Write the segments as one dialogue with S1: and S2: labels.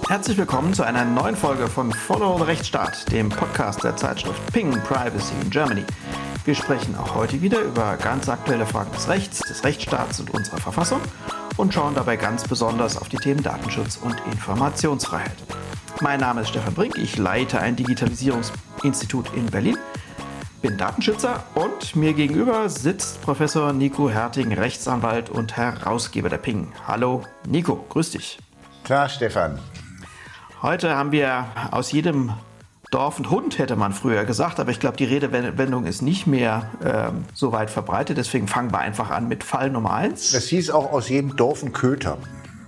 S1: Herzlich willkommen zu einer neuen Folge von Follow the Rechtsstaat, dem Podcast der Zeitschrift Ping Privacy in Germany. Wir sprechen auch heute wieder über ganz aktuelle Fragen des Rechts, des Rechtsstaats und unserer Verfassung und schauen dabei ganz besonders auf die Themen Datenschutz und Informationsfreiheit. Mein Name ist Stefan Brink, ich leite ein Digitalisierungsinstitut in Berlin, bin Datenschützer und mir gegenüber sitzt Professor Nico Herting, Rechtsanwalt und Herausgeber der Ping. Hallo Nico, grüß dich.
S2: Klar, Stefan.
S1: Heute haben wir aus jedem Dorf einen Hund, hätte man früher gesagt, aber ich glaube, die Redewendung ist nicht mehr so weit verbreitet, deswegen fangen wir einfach an mit Fall Nummer 1.
S2: Das hieß auch aus jedem Dorf ein Köter.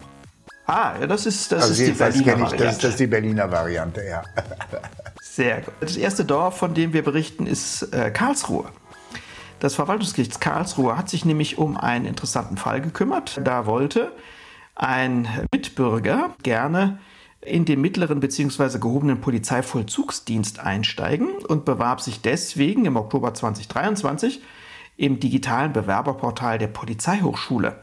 S1: Ja, das ist die Berliner Variante.
S2: Das ist die Berliner Variante, ja.
S1: Sehr gut. Das erste Dorf, von dem wir berichten, ist Karlsruhe. Das Verwaltungsgericht Karlsruhe hat sich nämlich um einen interessanten Fall gekümmert. Da wollte ein Mitbürger gerne in den mittleren bzw. gehobenen Polizeivollzugsdienst einsteigen und bewarb sich deswegen im Oktober 2023 im digitalen Bewerberportal der Polizeihochschule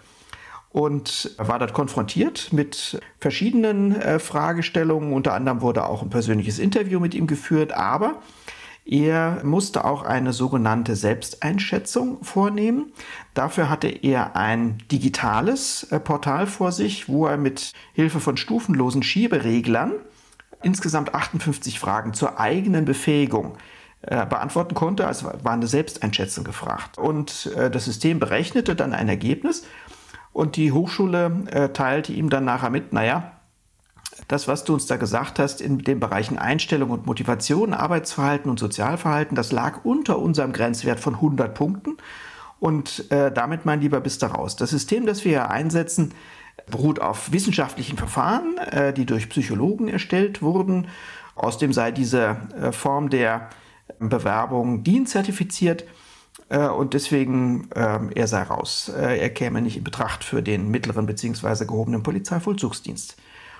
S1: und war dort konfrontiert mit verschiedenen Fragestellungen. Unter anderem wurde auch ein persönliches Interview mit ihm geführt, aber er musste auch eine sogenannte Selbsteinschätzung vornehmen. Dafür hatte er ein digitales Portal vor sich, wo er mit Hilfe von stufenlosen Schiebereglern insgesamt 58 Fragen zur eigenen Befähigung beantworten konnte. Also war eine Selbsteinschätzung gefragt. Und das System berechnete dann ein Ergebnis und die Hochschule teilte ihm dann nachher mit, das, was du uns da gesagt hast in den Bereichen Einstellung und Motivation, Arbeitsverhalten und Sozialverhalten, das lag unter unserem Grenzwert von 100 Punkten. Und damit, mein Lieber, bist du raus. Das System, das wir hier einsetzen, beruht auf wissenschaftlichen Verfahren, die durch Psychologen erstellt wurden. Außerdem sei diese Form der Bewerbung DIN-zertifiziert. Und deswegen, er sei raus. Er käme nicht in Betracht für den mittleren bzw. gehobenen Polizeivollzugsdienst.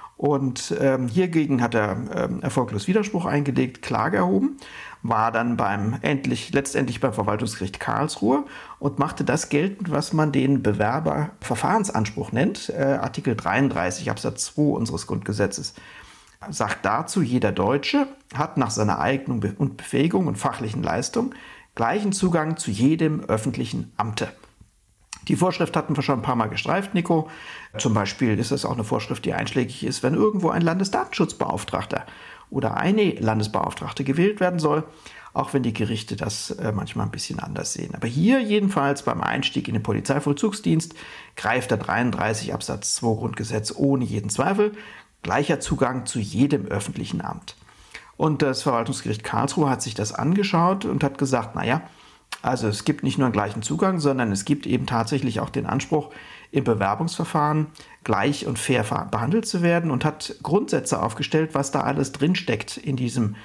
S1: Und hiergegen hat er erfolglos Widerspruch eingelegt, Klage erhoben, war dann letztendlich beim Verwaltungsgericht Karlsruhe und machte das geltend, was man den Bewerberverfahrensanspruch nennt. Artikel 33 Absatz 2 unseres Grundgesetzes sagt dazu, jeder Deutsche hat nach seiner Eignung und Befähigung und fachlichen Leistung gleichen Zugang zu jedem öffentlichen Amte. Die Vorschrift hatten wir schon ein paar Mal gestreift, Nico. Zum Beispiel ist es auch eine Vorschrift, die einschlägig ist, wenn irgendwo ein Landesdatenschutzbeauftragter oder eine Landesbeauftragte gewählt werden soll, auch wenn die Gerichte das manchmal ein bisschen anders sehen. Aber hier jedenfalls beim Einstieg in den Polizeivollzugsdienst greift der 33 Absatz 2 Grundgesetz ohne jeden Zweifel, gleicher Zugang zu jedem öffentlichen Amt. Und das Verwaltungsgericht Karlsruhe hat sich das angeschaut und hat gesagt, also es gibt nicht nur einen gleichen Zugang, sondern es gibt eben tatsächlich auch den Anspruch, im Bewerbungsverfahren gleich und fair behandelt zu werden und hat Grundsätze aufgestellt, was da alles drinsteckt in diesem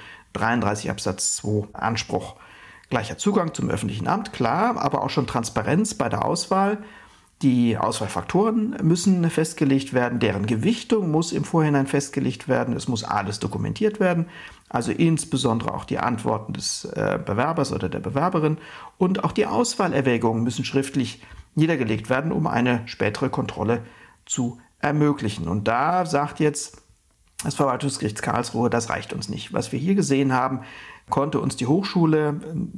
S1: 33 Absatz 2 Anspruch. Gleicher Zugang zum öffentlichen Amt, klar, aber auch schon Transparenz bei der Auswahl. Die Auswahlfaktoren müssen festgelegt werden, deren Gewichtung muss im Vorhinein festgelegt werden, es muss alles dokumentiert werden, also insbesondere auch die Antworten des Bewerbers oder der Bewerberin und auch die Auswahlerwägungen müssen schriftlich niedergelegt werden, um eine spätere Kontrolle zu ermöglichen. Und da sagt jetzt das Verwaltungsgericht Karlsruhe, das reicht uns nicht. Was wir hier gesehen haben, konnte uns die Hochschule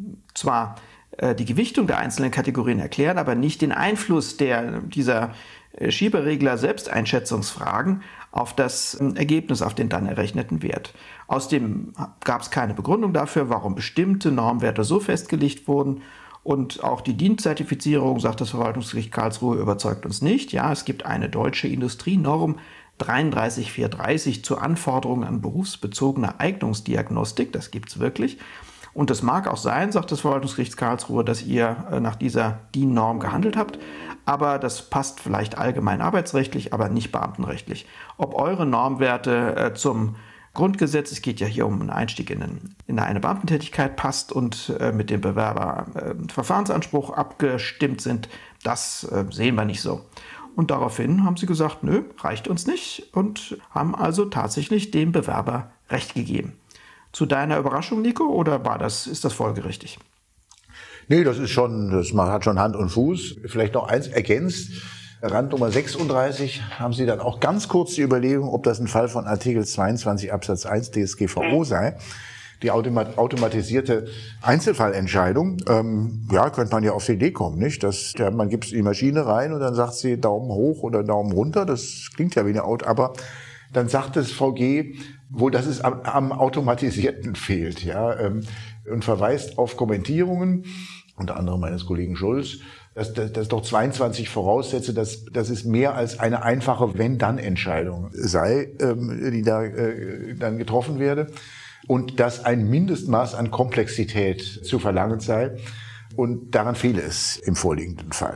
S1: zwar die Gewichtung der einzelnen Kategorien erklären, aber nicht den Einfluss dieser Schieberegler Selbsteinschätzungsfragen auf das Ergebnis, auf den dann errechneten Wert. Außerdem gab es keine Begründung dafür, warum bestimmte Normwerte so festgelegt wurden. Und auch die DIN-Zertifizierung, sagt das Verwaltungsgericht Karlsruhe, überzeugt uns nicht. Ja, es gibt eine deutsche Industrienorm 33430 zur Anforderung an berufsbezogene Eignungsdiagnostik. Das gibt es wirklich. Und es mag auch sein, sagt das Verwaltungsgericht Karlsruhe, dass ihr nach dieser DIN-Norm gehandelt habt, aber das passt vielleicht allgemein arbeitsrechtlich, aber nicht beamtenrechtlich. Ob eure Normwerte zum Grundgesetz, es geht ja hier um einen Einstieg in eine Beamtentätigkeit, passt und mit dem Bewerberverfahrensanspruch abgestimmt sind, das sehen wir nicht so. Und daraufhin haben sie gesagt, nö, reicht uns nicht und haben also tatsächlich dem Bewerber Recht gegeben. Zu deiner Überraschung, Nico, oder ist das folgerichtig?
S2: Nee, das hat schon Hand und Fuß. Vielleicht noch eins ergänzt. Randnummer 36 haben Sie dann auch ganz kurz die Überlegung, ob das ein Fall von Artikel 22 Absatz 1 DSGVO sei. Die automatisierte Einzelfallentscheidung, könnte man ja auf die Idee kommen, nicht? Man gibt die Maschine rein und dann sagt sie Daumen hoch oder Daumen runter. Das klingt ja wie eine Auto, aber dann sagt das VG wohl, dass es am Automatisierten fehlt, ja, und verweist auf Kommentierungen, unter anderem meines Kollegen Schulz, dass doch 22 voraussetze, dass es mehr als eine einfache Wenn-Dann-Entscheidung sei, die da dann getroffen werde. Und dass ein Mindestmaß an Komplexität zu verlangen sei. Und daran fehle es im vorliegenden Fall.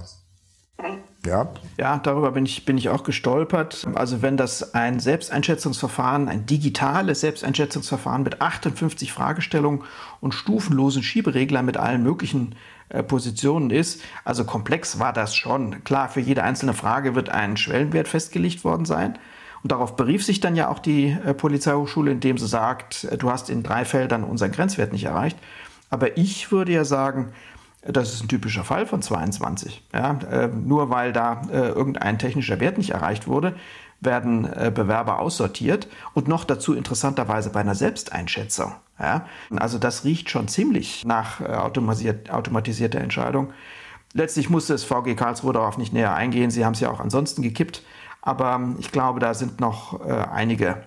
S1: Ja, darüber bin ich auch gestolpert. Also wenn das ein Selbsteinschätzungsverfahren, ein digitales Selbsteinschätzungsverfahren mit 58 Fragestellungen und stufenlosen Schiebereglern mit allen möglichen Positionen ist, also komplex war das schon. Klar, für jede einzelne Frage wird ein Schwellenwert festgelegt worden sein. Und darauf berief sich dann ja auch die Polizeihochschule, indem sie sagt, du hast in 3 Feldern unseren Grenzwert nicht erreicht. Aber ich würde ja sagen, das ist ein typischer Fall von 22. Ja, nur weil da irgendein technischer Wert nicht erreicht wurde, werden Bewerber aussortiert und noch dazu interessanterweise bei einer Selbsteinschätzung. Ja, also das riecht schon ziemlich nach automatisierter Entscheidung. Letztlich musste das VG Karlsruhe darauf nicht näher eingehen. Sie haben es ja auch ansonsten gekippt. Aber ich glaube, da sind noch einige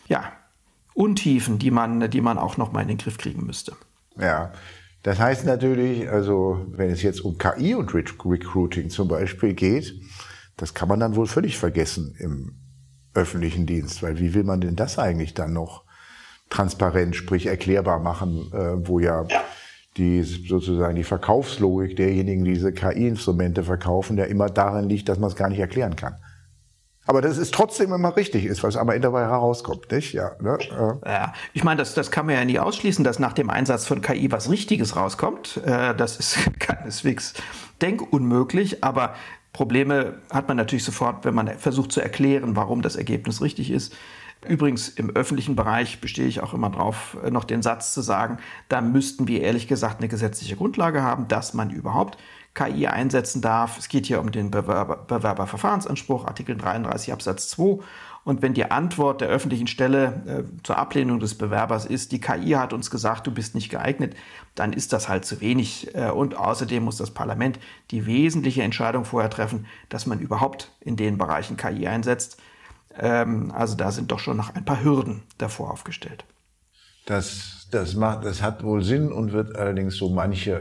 S1: Untiefen, die man auch noch mal in den Griff kriegen müsste.
S2: Ja, das heißt natürlich, also wenn es jetzt um KI und Recruiting zum Beispiel geht, das kann man dann wohl völlig vergessen im öffentlichen Dienst. Weil wie will man denn das eigentlich dann noch transparent, sprich erklärbar machen, wo die Verkaufslogik derjenigen, die diese KI-Instrumente verkaufen, ja immer darin liegt, dass man es gar nicht erklären kann. Aber das ist trotzdem immer richtig ist, was am Ende dabei herauskommt, nicht? Ja, ne?
S1: Ja, ich meine, das kann man ja nie ausschließen, dass nach dem Einsatz von KI was Richtiges rauskommt. Das ist keineswegs denkunmöglich, aber Probleme hat man natürlich sofort, wenn man versucht zu erklären, warum das Ergebnis richtig ist. Übrigens, im öffentlichen Bereich bestehe ich auch immer drauf, noch den Satz zu sagen, da müssten wir ehrlich gesagt eine gesetzliche Grundlage haben, dass man überhaupt KI einsetzen darf. Es geht hier um den Bewerberverfahrensanspruch, Artikel 33 Absatz 2. Und wenn die Antwort der öffentlichen Stelle zur Ablehnung des Bewerbers ist, die KI hat uns gesagt, du bist nicht geeignet, dann ist das halt zu wenig. Und außerdem muss das Parlament die wesentliche Entscheidung vorher treffen, dass man überhaupt in den Bereichen KI einsetzt. Also da sind doch schon noch ein paar Hürden davor aufgestellt.
S2: Das hat wohl Sinn und wird allerdings so manche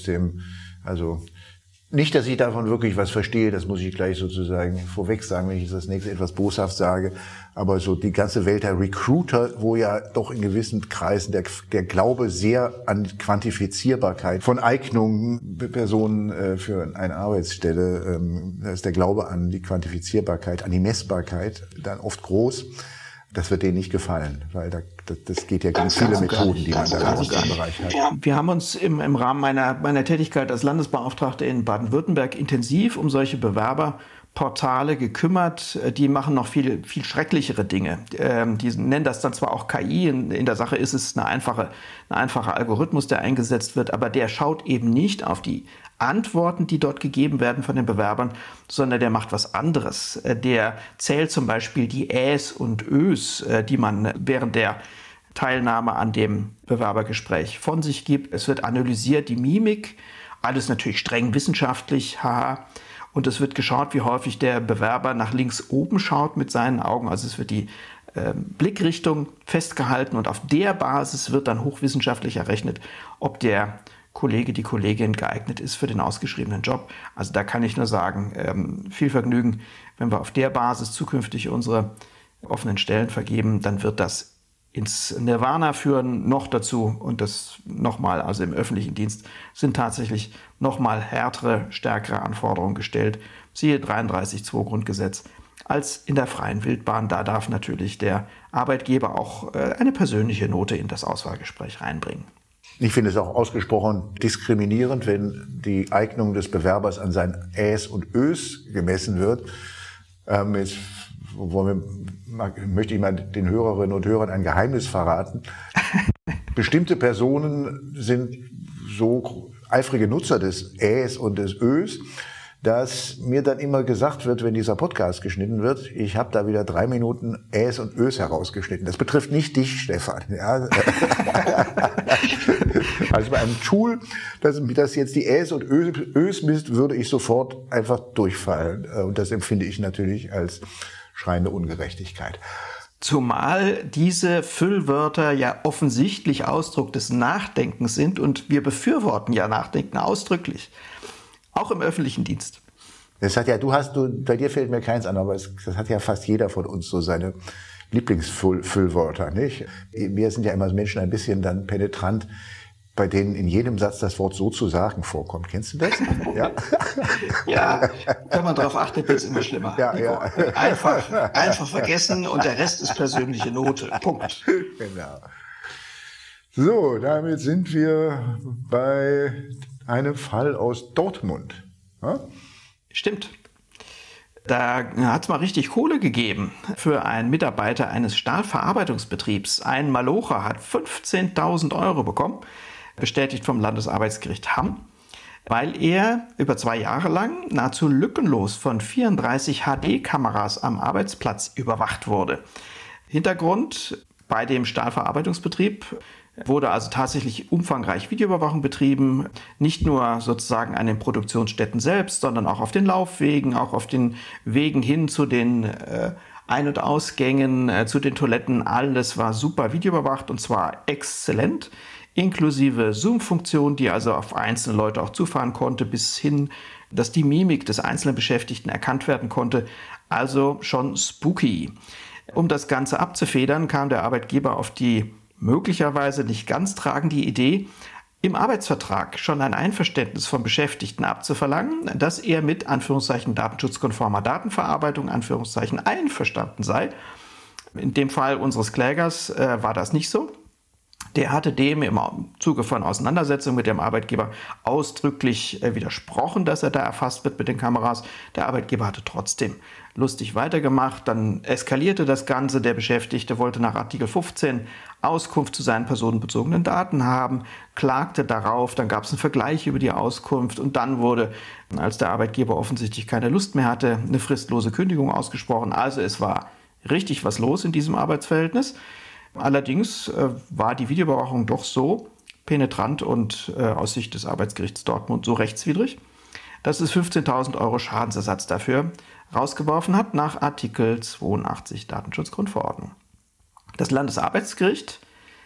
S2: nicht, dass ich davon wirklich was verstehe, das muss ich gleich sozusagen vorweg sagen, wenn ich das nächste etwas boshaft sage, aber so die ganze Welt der Recruiter, wo ja doch in gewissen Kreisen der Glaube sehr an Quantifizierbarkeit von Eignungen Personen für eine Arbeitsstelle, da ist der Glaube an die Quantifizierbarkeit, an die Messbarkeit dann oft groß. Das wird denen nicht gefallen, weil das geht ja gegen viele Methoden, die man da im Bereich hat.
S1: Wir haben uns im Rahmen meiner Tätigkeit als Landesbeauftragter in Baden-Württemberg intensiv um solche Bewerberportale gekümmert. Die machen noch viel schrecklichere Dinge. Die nennen das dann zwar auch KI, in der Sache ist es ein einfacher Algorithmus, der eingesetzt wird, aber der schaut eben nicht auf die Antworten, die dort gegeben werden von den Bewerbern, sondern der macht was anderes. Der zählt zum Beispiel die Äs und Ös, die man während der Teilnahme an dem Bewerbergespräch von sich gibt. Es wird analysiert, die Mimik, alles natürlich streng wissenschaftlich, haha. Und es wird geschaut, wie häufig der Bewerber nach links oben schaut mit seinen Augen. Also es wird die Blickrichtung festgehalten und auf der Basis wird dann hochwissenschaftlich errechnet, ob der Kollege, die Kollegin geeignet ist für den ausgeschriebenen Job. Also da kann ich nur sagen, viel Vergnügen, wenn wir auf der Basis zukünftig unsere offenen Stellen vergeben, dann wird das ins Nirvana führen. Noch dazu, und das nochmal, also im öffentlichen Dienst sind tatsächlich nochmal härtere, stärkere Anforderungen gestellt, siehe 33.2 Grundgesetz, als in der freien Wildbahn. Da darf natürlich der Arbeitgeber auch eine persönliche Note in das Auswahlgespräch reinbringen.
S2: Ich finde es auch ausgesprochen diskriminierend, wenn die Eignung des Bewerbers an seinen Äs und Ös gemessen wird. Jetzt möchte ich mal den Hörerinnen und Hörern ein Geheimnis verraten. Bestimmte Personen sind so eifrige Nutzer des Äs und des Ös, dass mir dann immer gesagt wird, wenn dieser Podcast geschnitten wird, ich habe da wieder 3 Minuten Äs und Ös herausgeschnitten. Das betrifft nicht dich, Stefan. Ja. Also bei einem Tool, das jetzt die Äs und Ös misst, würde ich sofort einfach durchfallen. Und das empfinde ich natürlich als schreiende Ungerechtigkeit.
S1: Zumal diese Füllwörter ja offensichtlich Ausdruck des Nachdenkens sind und wir befürworten ja Nachdenken ausdrücklich. Auch im öffentlichen Dienst.
S2: Das hat ja, bei dir fällt mir keins an, aber das hat ja fast jeder von uns so seine Lieblingsfüllwörter, nicht? Wir sind ja immer Menschen ein bisschen dann penetrant, bei denen in jedem Satz das Wort sozusagen vorkommt. Kennst du das? Ja,
S1: ja, wenn man darauf achtet, wird es immer schlimmer.
S2: Ja, ja.
S1: Einfach vergessen und der Rest ist persönliche Note. Punkt.
S2: Genau. So, damit sind wir bei einem Fall aus Dortmund. Ja?
S1: Stimmt. Da hat es mal richtig Kohle gegeben für einen Mitarbeiter eines Stahlverarbeitungsbetriebs. Ein Malocher hat 15.000 € bekommen, bestätigt vom Landesarbeitsgericht Hamm, weil er über 2 Jahre lang nahezu lückenlos von 34 HD-Kameras am Arbeitsplatz überwacht wurde. Hintergrund: bei dem Stahlverarbeitungsbetrieb wurde also tatsächlich umfangreich Videoüberwachung betrieben, nicht nur sozusagen an den Produktionsstätten selbst, sondern auch auf den Laufwegen, auch auf den Wegen hin zu den Ein- und Ausgängen, zu den Toiletten. Alles war super videoüberwacht und zwar exzellent, inklusive Zoom-Funktion, die also auf einzelne Leute auch zufahren konnte, bis hin, dass die Mimik des einzelnen Beschäftigten erkannt werden konnte. Also schon spooky. Um das Ganze abzufedern, kam der Arbeitgeber auf die möglicherweise nicht ganz tragende Idee, im Arbeitsvertrag schon ein Einverständnis vom Beschäftigten abzuverlangen, dass er mit Anführungszeichen datenschutzkonformer Datenverarbeitung Anführungszeichen einverstanden sei. In dem Fall unseres Klägers war das nicht so. Der hatte dem im Zuge von Auseinandersetzungen mit dem Arbeitgeber ausdrücklich widersprochen, dass er da erfasst wird mit den Kameras. Der Arbeitgeber hatte trotzdem lustig weitergemacht. Dann eskalierte das Ganze. Der Beschäftigte wollte nach Artikel 15 Auskunft zu seinen personenbezogenen Daten haben, klagte darauf. Dann gab es einen Vergleich über die Auskunft und dann wurde, als der Arbeitgeber offensichtlich keine Lust mehr hatte, eine fristlose Kündigung ausgesprochen. Also es war richtig was los in diesem Arbeitsverhältnis. Allerdings war die Videoüberwachung doch so penetrant und aus Sicht des Arbeitsgerichts Dortmund so rechtswidrig, dass es 15.000 € Schadensersatz dafür rausgeworfen hat nach Artikel 82 Datenschutzgrundverordnung. Das Landesarbeitsgericht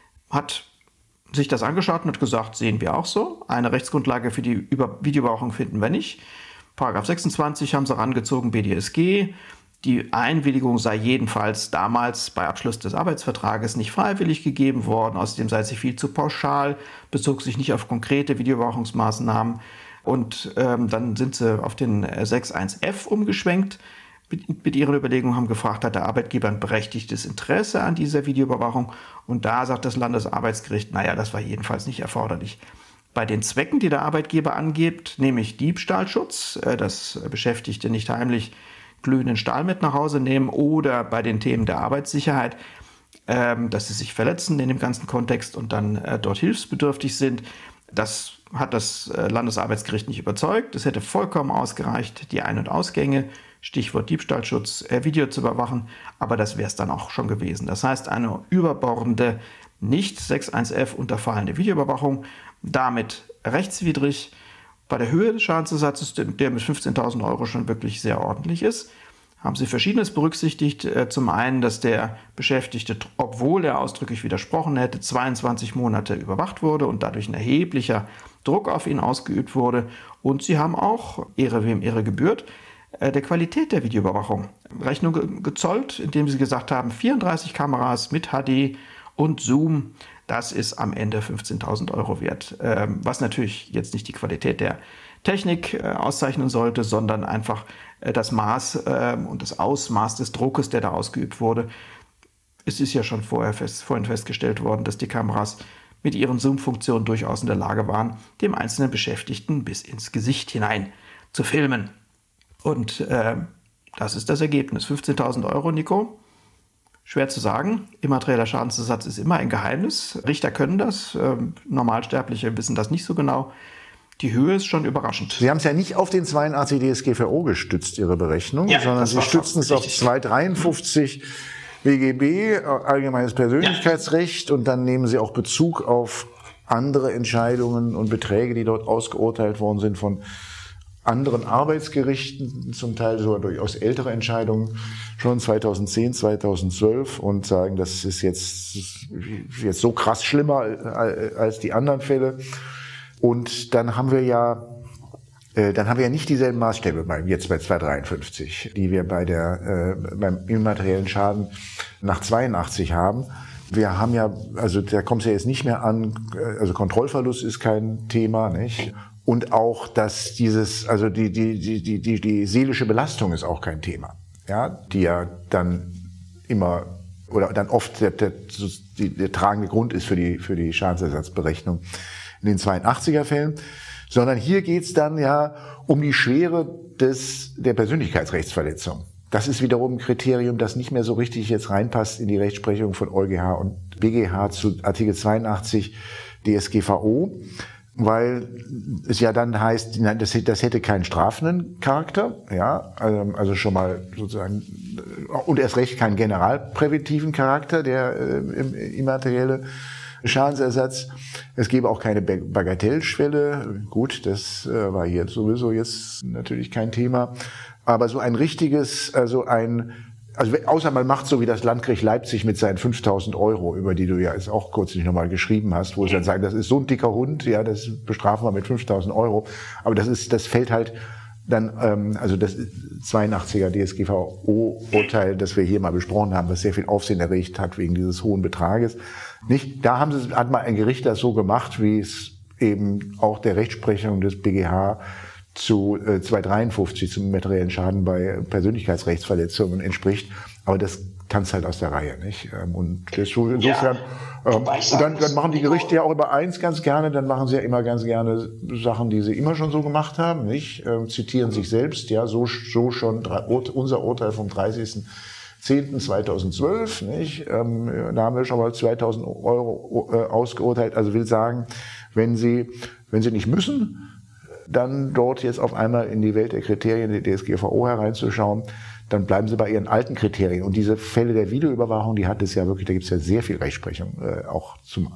S1: hat sich das angeschaut und hat gesagt, sehen wir auch so. Eine Rechtsgrundlage für die Videoüberwachung finden wir nicht. Paragraph 26 haben sie rangezogen, BDSG. Die Einwilligung sei jedenfalls damals bei Abschluss des Arbeitsvertrages nicht freiwillig gegeben worden. Außerdem sei sie viel zu pauschal, bezog sich nicht auf konkrete Videoüberwachungsmaßnahmen. Und dann sind sie auf den 6.1f umgeschwenkt mit ihren Überlegungen, haben gefragt, hat der Arbeitgeber ein berechtigtes Interesse an dieser Videoüberwachung? Und da sagt das Landesarbeitsgericht, naja, das war jedenfalls nicht erforderlich. Bei den Zwecken, die der Arbeitgeber angibt, nämlich Diebstahlschutz, dass Beschäftigte nicht heimlich glühenden Stahl mit nach Hause nehmen, oder bei den Themen der Arbeitssicherheit, dass sie sich verletzen in dem ganzen Kontext und dann dort hilfsbedürftig sind. Das hat das Landesarbeitsgericht nicht überzeugt. Es hätte vollkommen ausgereicht, die Ein- und Ausgänge, Stichwort Diebstahlschutz, Video zu überwachen, aber das wäre es dann auch schon gewesen. Das heißt, eine überbordende, nicht 6.1f unterfallende Videoüberwachung, damit rechtswidrig. Bei der Höhe des Schadensersatzes, der mit 15.000 € schon wirklich sehr ordentlich ist, haben sie Verschiedenes berücksichtigt. Zum einen, dass der Beschäftigte, obwohl er ausdrücklich widersprochen hätte, 22 Monate überwacht wurde und dadurch ein erheblicher Druck auf ihn ausgeübt wurde. Und sie haben auch, Ehre wem Ehre gebührt, der Qualität der Videoüberwachung Rechnung gezollt, indem sie gesagt haben, 34 Kameras mit HD und Zoom, das ist am Ende 15.000 € wert. Was natürlich jetzt nicht die Qualität der Technik auszeichnen sollte, sondern einfach das Maß und das Ausmaß des Druckes, der da ausgeübt wurde. Es ist ja schon vorhin festgestellt worden, dass die Kameras mit ihren Zoom-Funktionen durchaus in der Lage waren, dem einzelnen Beschäftigten bis ins Gesicht hinein zu filmen. Und das ist das Ergebnis. 15.000 €, Nico. Schwer zu sagen. Immaterieller Schadensersatz ist immer ein Geheimnis. Richter können das. Normalsterbliche wissen das nicht so genau. Die Höhe ist schon überraschend.
S2: Sie haben es ja nicht auf den 82 DSGVO gestützt, Ihre Berechnung, sondern Sie stützen es auf 253 BGB, Allgemeines Persönlichkeitsrecht, und dann nehmen Sie auch Bezug auf andere Entscheidungen und Beträge, die dort ausgeurteilt worden sind von anderen Arbeitsgerichten, zum Teil sogar durchaus ältere Entscheidungen, schon 2010, 2012, und sagen, das ist jetzt so krass schlimmer als die anderen Fälle. Und dann haben wir ja nicht dieselben Maßstäbe jetzt bei 253, die wir beim immateriellen Schaden nach 82 haben. Wir haben ja, also da kommt es ja jetzt nicht mehr an, also Kontrollverlust ist kein Thema, nicht? Und auch, dass die seelische Belastung ist auch kein Thema, ja, die ja dann immer oder dann oft der tragende Grund ist für die Schadensersatzberechnung in den 82er Fällen, sondern hier geht's dann ja um die Schwere der Persönlichkeitsrechtsverletzung. Das ist wiederum ein Kriterium, das nicht mehr so richtig jetzt reinpasst in die Rechtsprechung von EuGH und BGH zu Artikel 82 DSGVO, weil es ja dann heißt, nein, das hätte keinen strafenden Charakter, ja, also schon mal sozusagen, und erst recht keinen generalpräventiven Charakter, der immaterielle Schadensersatz. Es gäbe auch keine Bagatellschwelle. Gut, das war hier sowieso jetzt natürlich kein Thema. Aber so ein richtiges, außer man macht so wie das Landgericht Leipzig mit seinen 5.000 €, über die du ja jetzt auch kürzlich nochmal geschrieben hast, wo sie dann sagen, das ist so ein dicker Hund, ja, das bestrafen wir mit 5.000 €. Aber das fällt halt dann, also das 82er DSGVO-Urteil, das wir hier mal besprochen haben, was sehr viel Aufsehen erregt hat wegen dieses hohen Betrages. Nicht? Da hat mal ein Gericht das so gemacht, wie es eben auch der Rechtsprechung des BGH zu 253 zum materiellen Schaden bei Persönlichkeitsrechtsverletzungen entspricht. Aber das tanzt halt aus der Reihe, nicht? Und insofern, und dann machen die Gerichte ja auch über eins ganz gerne, dann machen sie ja immer ganz gerne Sachen, die sie immer schon so gemacht haben, nicht? Zitieren sich selbst, ja, so schon unser Urteil vom 30.10.2012, nicht? Da haben wir schon mal 2.000 € ausgeurteilt. Also will sagen, wenn sie nicht müssen, dann dort jetzt auf einmal in die Welt der Kriterien der DSGVO hereinzuschauen, dann bleiben sie bei ihren alten Kriterien. Und diese Fälle der Videoüberwachung, die hat es ja wirklich, da gibt es ja sehr viel Rechtsprechung, auch zum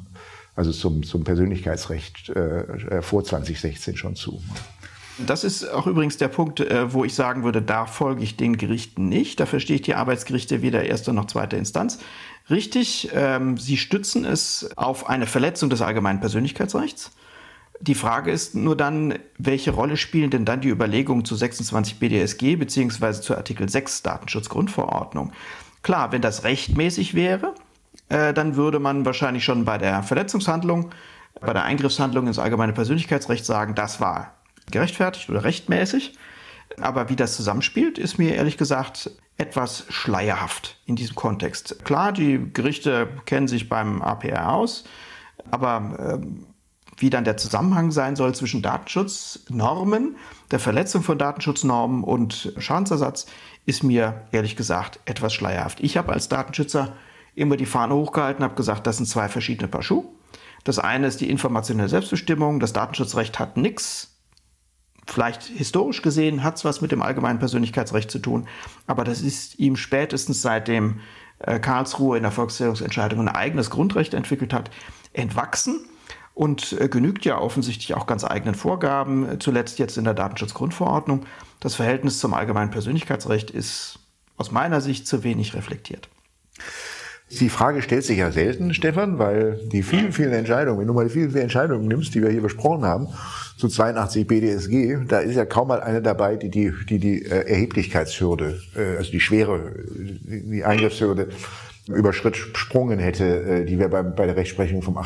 S2: Persönlichkeitsrecht vor 2016 schon zu.
S1: Das ist auch übrigens der Punkt, wo ich sagen würde, da folge ich den Gerichten nicht. Da verstehe ich die Arbeitsgerichte weder erster noch zweiter Instanz. Richtig, sie stützen es auf eine Verletzung des allgemeinen Persönlichkeitsrechts. Die Frage ist nur dann, welche Rolle spielen denn dann die Überlegungen zu 26 BDSG bzw. zu Artikel 6 Datenschutzgrundverordnung? Klar, wenn das rechtmäßig wäre, dann würde man wahrscheinlich schon bei der Verletzungshandlung, bei der Eingriffshandlung ins allgemeine Persönlichkeitsrecht sagen, das war gerechtfertigt oder rechtmäßig. Aber wie das zusammenspielt, ist mir ehrlich gesagt etwas schleierhaft in diesem Kontext. Klar, die Gerichte kennen sich beim APR aus, aber wie dann der Zusammenhang sein soll zwischen Datenschutznormen, der Verletzung von Datenschutznormen und Schadensersatz, ist mir ehrlich gesagt etwas schleierhaft. Ich habe als Datenschützer immer die Fahne hochgehalten, habe gesagt, das sind zwei verschiedene Paar Schuhe. Das eine ist die informationelle Selbstbestimmung, das Datenschutzrecht hat nichts. Vielleicht historisch gesehen hat es was mit dem allgemeinen Persönlichkeitsrecht zu tun, aber das ist ihm spätestens seitdem Karlsruhe in der Volkszählungsentscheidung ein eigenes Grundrecht entwickelt hat, entwachsen. Und genügt ja offensichtlich auch ganz eigenen Vorgaben, zuletzt jetzt in der Datenschutzgrundverordnung. Das Verhältnis zum allgemeinen Persönlichkeitsrecht ist aus meiner Sicht zu wenig reflektiert.
S2: Die Frage stellt sich ja selten, Stefan, weil die vielen Entscheidungen, wenn du mal die vielen Entscheidungen nimmst, die wir hier besprochen haben, zu 82 BDSG, da ist ja kaum mal eine dabei, die Erheblichkeitshürde, also die Schwere, die Eingriffshürde übersprungen hätte, die wir bei der Rechtsprechung vom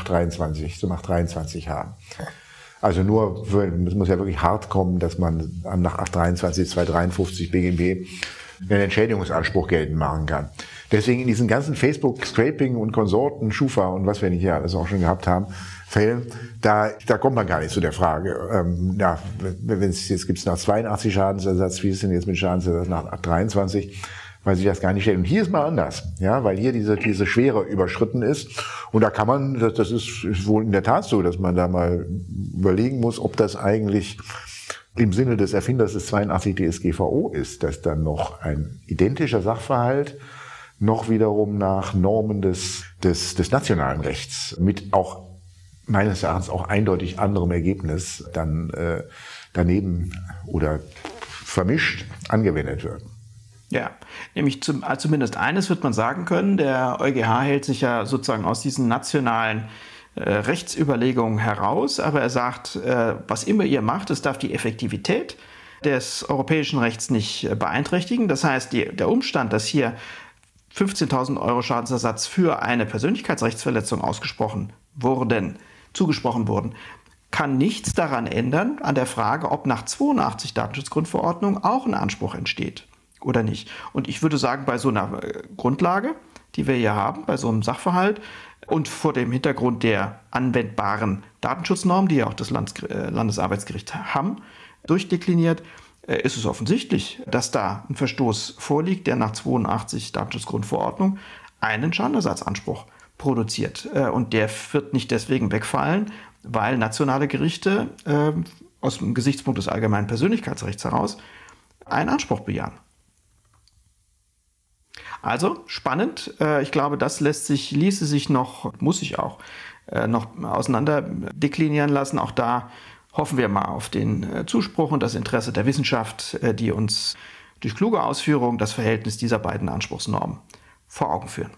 S2: 823 haben. Also es muss ja wirklich hart kommen, dass man nach 823, 253 BGB einen Entschädigungsanspruch geltend machen kann. Deswegen in diesen ganzen Facebook-Scraping und Konsorten, Schufa und was wir nicht hier alles auch schon gehabt haben, Fällen, da kommt man gar nicht zu der Frage, jetzt gibt's nach 82 Schadensersatz, wie ist denn jetzt mit Schadensersatz nach 823? weil sich das gar nicht stellt. Und hier ist mal anders, ja, weil hier diese Schwere überschritten ist. Und da kann man, das ist wohl in der Tat so, dass man da mal überlegen muss, ob das eigentlich im Sinne des Erfinders des 82 DSGVO ist, dass dann noch ein identischer Sachverhalt noch wiederum nach Normen des nationalen Rechts mit auch meines Erachtens auch eindeutig anderem Ergebnis dann daneben oder vermischt angewendet wird.
S1: Ja, nämlich zumindest eines wird man sagen können, der EuGH hält sich ja sozusagen aus diesen nationalen Rechtsüberlegungen heraus, aber er sagt, was immer ihr macht, es darf die Effektivität des europäischen Rechts nicht beeinträchtigen. Das heißt, der Umstand, dass hier 15.000 Euro Schadensersatz für eine Persönlichkeitsrechtsverletzung zugesprochen wurden, kann nichts daran ändern, an der Frage, ob nach 82 Datenschutzgrundverordnung auch ein Anspruch entsteht oder nicht. Und ich würde sagen, bei so einer Grundlage, die wir hier haben, bei so einem Sachverhalt und vor dem Hintergrund der anwendbaren Datenschutznormen, die ja auch das Landesarbeitsgericht haben, durchdekliniert, ist es offensichtlich, dass da ein Verstoß vorliegt, der nach 82 Datenschutzgrundverordnung einen Schadenersatzanspruch produziert. Und der wird nicht deswegen wegfallen, weil nationale Gerichte aus dem Gesichtspunkt des allgemeinen Persönlichkeitsrechts heraus einen Anspruch bejahen. Also spannend. Ich glaube, das muss sich auch noch auseinander deklinieren lassen. Auch da hoffen wir mal auf den Zuspruch und das Interesse der Wissenschaft, die uns durch kluge Ausführung das Verhältnis dieser beiden Anspruchsnormen vor Augen führen.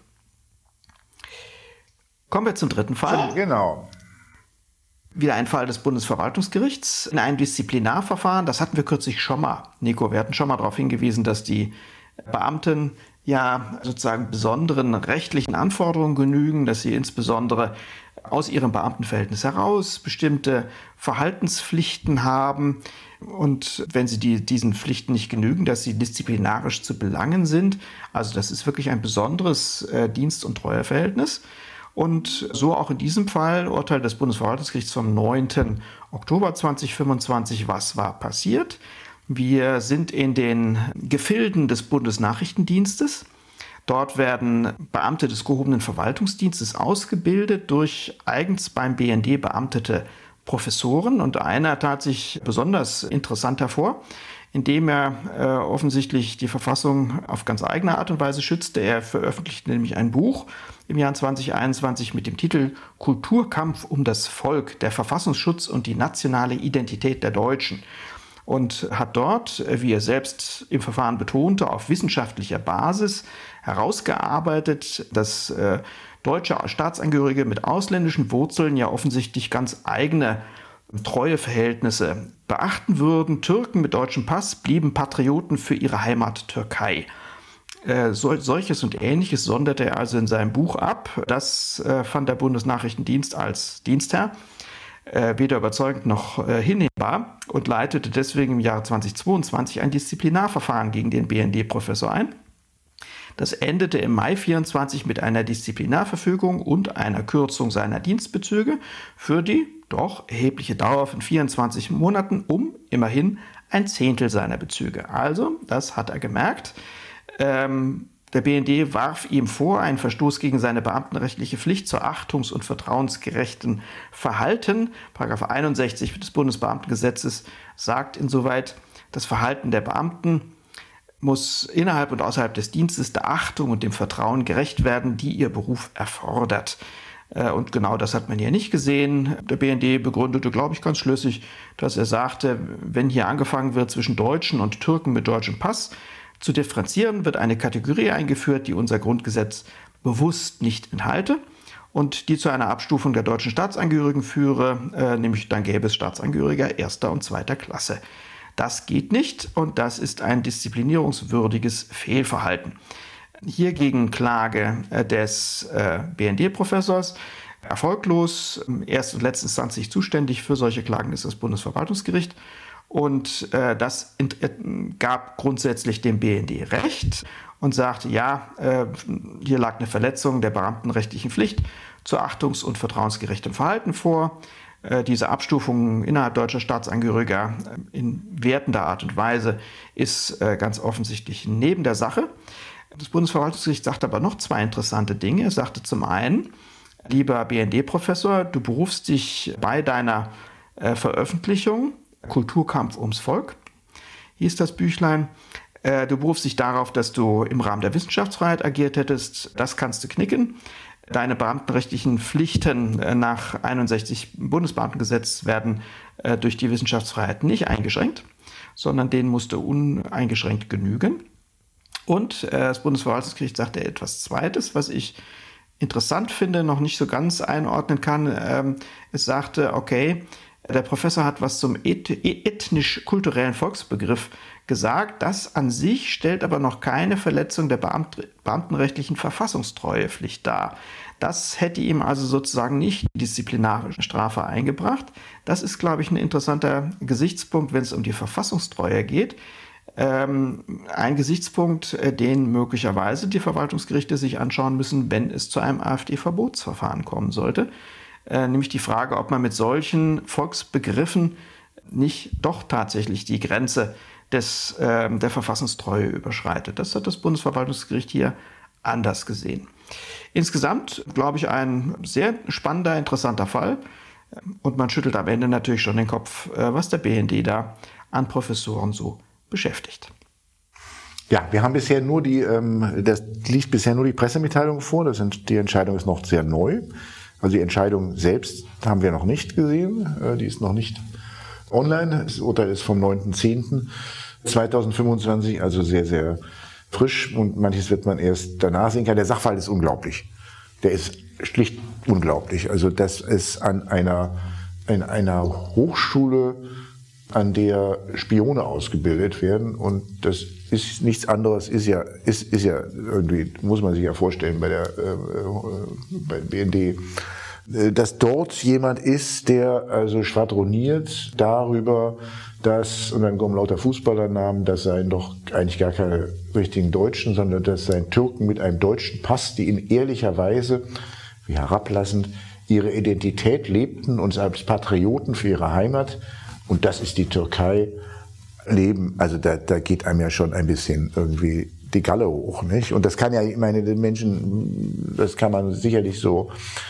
S1: Kommen wir zum dritten Fall.
S2: Genau.
S1: Wieder ein Fall des Bundesverwaltungsgerichts in einem Disziplinarverfahren. Das hatten wir kürzlich schon mal. Nico, wir hatten schon mal darauf hingewiesen, dass die Beamten ja sozusagen besonderen rechtlichen Anforderungen genügen, dass sie insbesondere aus ihrem Beamtenverhältnis heraus bestimmte Verhaltenspflichten haben und wenn sie diesen Pflichten nicht genügen, dass sie disziplinarisch zu belangen sind. Also das ist wirklich ein besonderes Dienst- und Treueverhältnis. Und so auch in diesem Fall, Urteil des Bundesverwaltungsgerichts vom 9. Oktober 2025, was war passiert? Wir sind in den Gefilden des Bundesnachrichtendienstes. Dort werden Beamte des gehobenen Verwaltungsdienstes ausgebildet durch eigens beim BND beamtete Professoren. Und einer tat sich besonders interessant hervor, indem er offensichtlich die Verfassung auf ganz eigene Art und Weise schützte. Er veröffentlichte nämlich ein Buch im Jahr 2021 mit dem Titel Kulturkampf um das Volk, der Verfassungsschutz und die nationale Identität der Deutschen. Und hat dort, wie er selbst im Verfahren betonte, auf wissenschaftlicher Basis herausgearbeitet, dass deutsche Staatsangehörige mit ausländischen Wurzeln ja offensichtlich ganz eigene Treueverhältnisse beachten würden. Türken mit deutschem Pass blieben Patrioten für ihre Heimat Türkei. Solches und Ähnliches sonderte er also in seinem Buch ab. Das fand der Bundesnachrichtendienst als Dienstherr weder überzeugend noch hinnehmbar und leitete deswegen im Jahre 2022 ein Disziplinarverfahren gegen den BND-Professor ein. Das endete im Mai 2024 mit einer Disziplinarverfügung und einer Kürzung seiner Dienstbezüge für die doch erhebliche Dauer von 24 Monaten um immerhin ein Zehntel seiner Bezüge. Also, das hat er gemerkt. Der BND warf ihm vor, einen Verstoß gegen seine beamtenrechtliche Pflicht zur achtungs- und vertrauensgerechten Verhalten. Paragraph 61 des Bundesbeamtengesetzes sagt insoweit, das Verhalten der Beamten muss innerhalb und außerhalb des Dienstes der Achtung und dem Vertrauen gerecht werden, die ihr Beruf erfordert. Und genau das hat man hier nicht gesehen. Der BND begründete, glaube ich, ganz schlüssig, dass er sagte, wenn hier angefangen wird, zwischen Deutschen und Türken mit deutschem Pass zu differenzieren, wird eine Kategorie eingeführt, die unser Grundgesetz bewusst nicht enthalte und die zu einer Abstufung der deutschen Staatsangehörigen führe, nämlich dann gäbe es Staatsangehörige erster und zweiter Klasse. Das geht nicht und das ist ein disziplinierungswürdiges Fehlverhalten. Hiergegen Klage des BND-Professors erfolglos. Erst- und letztinstanzlich zuständig für solche Klagen ist das Bundesverwaltungsgericht. Und das gab grundsätzlich dem BND Recht und sagte, ja, hier lag eine Verletzung der beamtenrechtlichen Pflicht zu achtungs- und vertrauensgerechtem Verhalten vor. Diese Abstufung innerhalb deutscher Staatsangehöriger in wertender Art und Weise ist ganz offensichtlich neben der Sache. Das Bundesverwaltungsgericht sagte aber noch zwei interessante Dinge. Es sagte zum einen, lieber BND-Professor, du berufst dich bei deiner Veröffentlichung, Kulturkampf ums Volk, hieß das Büchlein, du berufst dich darauf, dass du im Rahmen der Wissenschaftsfreiheit agiert hättest. Das kannst du knicken. Deine beamtenrechtlichen Pflichten nach 61 Bundesbeamtengesetz werden durch die Wissenschaftsfreiheit nicht eingeschränkt, sondern denen musst du uneingeschränkt genügen. Und das Bundesverwaltungsgericht sagte etwas Zweites, was ich interessant finde, noch nicht so ganz einordnen kann. Es sagte, okay, der Professor hat was zum ethnisch-kulturellen Volksbegriff gesagt. Das an sich stellt aber noch keine Verletzung der beamtenrechtlichen Verfassungstreuepflicht dar. Das hätte ihm also sozusagen nicht disziplinarische Strafe eingebracht. Das ist, glaube ich, ein interessanter Gesichtspunkt, wenn es um die Verfassungstreue geht. Ein Gesichtspunkt, den möglicherweise die Verwaltungsgerichte sich anschauen müssen, wenn es zu einem AfD-Verbotsverfahren kommen sollte. Nämlich die Frage, ob man mit solchen Volksbegriffen nicht doch tatsächlich die Grenze der Verfassungstreue überschreitet. Das hat das Bundesverwaltungsgericht hier anders gesehen. Insgesamt, glaube ich, ein sehr spannender, interessanter Fall. Und man schüttelt am Ende natürlich schon den Kopf, was der BND da an Professoren so beschäftigt.
S2: Ja, wir haben bisher nur das liegt bisher nur die Pressemitteilung vor. Die Entscheidung ist noch sehr neu. Also die Entscheidung selbst haben wir noch nicht gesehen. Die ist noch nicht online. Das Urteil ist vom 9.10.2025, also sehr, sehr frisch. Und manches wird man erst danach sehen können. Der Sachverhalt ist unglaublich. Der ist schlicht unglaublich. Also das ist in einer Hochschule, an der Spione ausgebildet werden, und das ist nichts anderes, ist ja irgendwie, muss man sich ja vorstellen beim BND, dass dort jemand ist, der also schwadroniert darüber, dass, und dann kommen lauter Fußballernamen, das seien doch eigentlich gar keine richtigen Deutschen, sondern das seien Türken mit einem deutschen Pass, die in ehrlicher Weise, wie herablassend, ihre Identität lebten und als Patrioten für ihre Heimat, und das ist die Türkei, leben. Also da geht einem ja schon ein bisschen irgendwie die Galle hoch, nicht? Und das kann ja, ich meine, den Menschen, das kann man sicherlich so,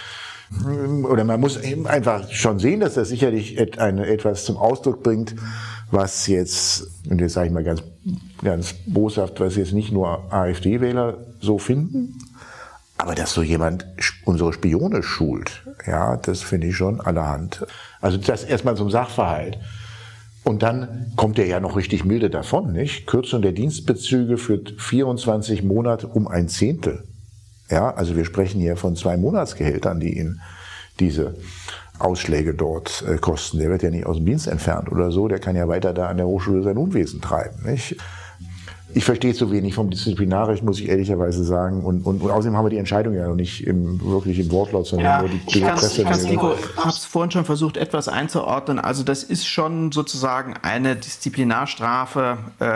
S2: oder man muss eben einfach schon sehen, dass das sicherlich etwas zum Ausdruck bringt, was jetzt, und jetzt sage ich mal ganz, ganz boshaft, was jetzt nicht nur AfD-Wähler so finden, aber dass so jemand unsere Spione schult, ja, das finde ich schon allerhand. Also das erstmal zum Sachverhalt. Und dann kommt er ja noch richtig milde davon, nicht? Kürzung der Dienstbezüge für 24 Monate um ein Zehntel. Ja, also wir sprechen hier von 2 Monatsgehältern, die ihn diese Ausschläge dort kosten. Der wird ja nicht aus dem Dienst entfernt oder so, der kann ja weiter da an der Hochschule sein Unwesen treiben, nicht? Ich verstehe zu wenig vom Disziplinarrecht, muss ich ehrlicherweise sagen. Und außerdem haben wir die Entscheidung ja noch nicht wirklich im Wortlaut, sondern nur die Presse.
S1: Nico, ich habe es vorhin schon versucht, etwas einzuordnen. Also das ist schon sozusagen eine Disziplinarstrafe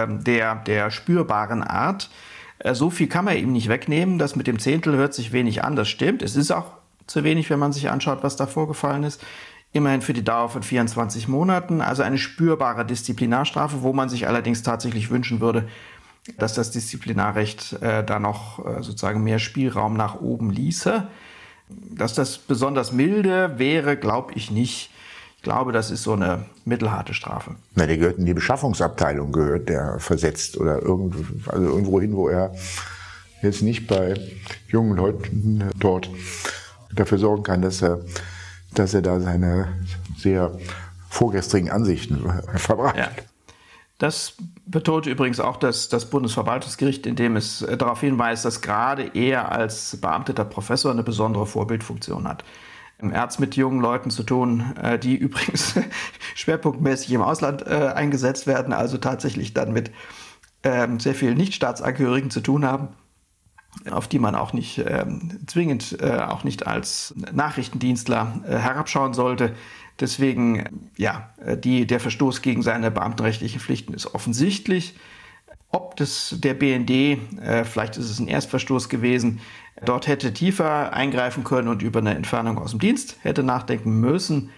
S1: der spürbaren Art. So viel kann man ihm nicht wegnehmen. Das mit dem Zehntel hört sich wenig an, das stimmt. Es ist auch zu wenig, wenn man sich anschaut, was da vorgefallen ist. Immerhin für die Dauer von 24 Monaten. Also eine spürbare Disziplinarstrafe, wo man sich allerdings tatsächlich wünschen würde, dass das Disziplinarrecht da noch sozusagen mehr Spielraum nach oben ließe. Dass das besonders milde wäre, glaube ich nicht. Ich glaube, das ist so eine mittelharte Strafe.
S2: Na, der gehört in die Beschaffungsabteilung, gehört der versetzt oder irgendwo hin, wo er jetzt nicht bei jungen Leuten dort dafür sorgen kann, dass er da seine sehr vorgestrigen Ansichten verbreitet. Ja.
S1: Das betonte übrigens auch das Bundesverwaltungsgericht, indem es darauf hinweist, dass gerade er als beamteter Professor eine besondere Vorbildfunktion hat. Er hat es mit jungen Leuten zu tun, die übrigens schwerpunktmäßig im Ausland eingesetzt werden, also tatsächlich dann mit sehr vielen Nichtstaatsangehörigen zu tun haben, auf die man auch nicht zwingend auch nicht als Nachrichtendienstler herabschauen sollte. Deswegen, ja, der Verstoß gegen seine beamtenrechtlichen Pflichten ist offensichtlich. Ob der BND, vielleicht ist es ein Erstverstoß gewesen, dort hätte tiefer eingreifen können und über eine Entfernung aus dem Dienst hätte nachdenken müssen,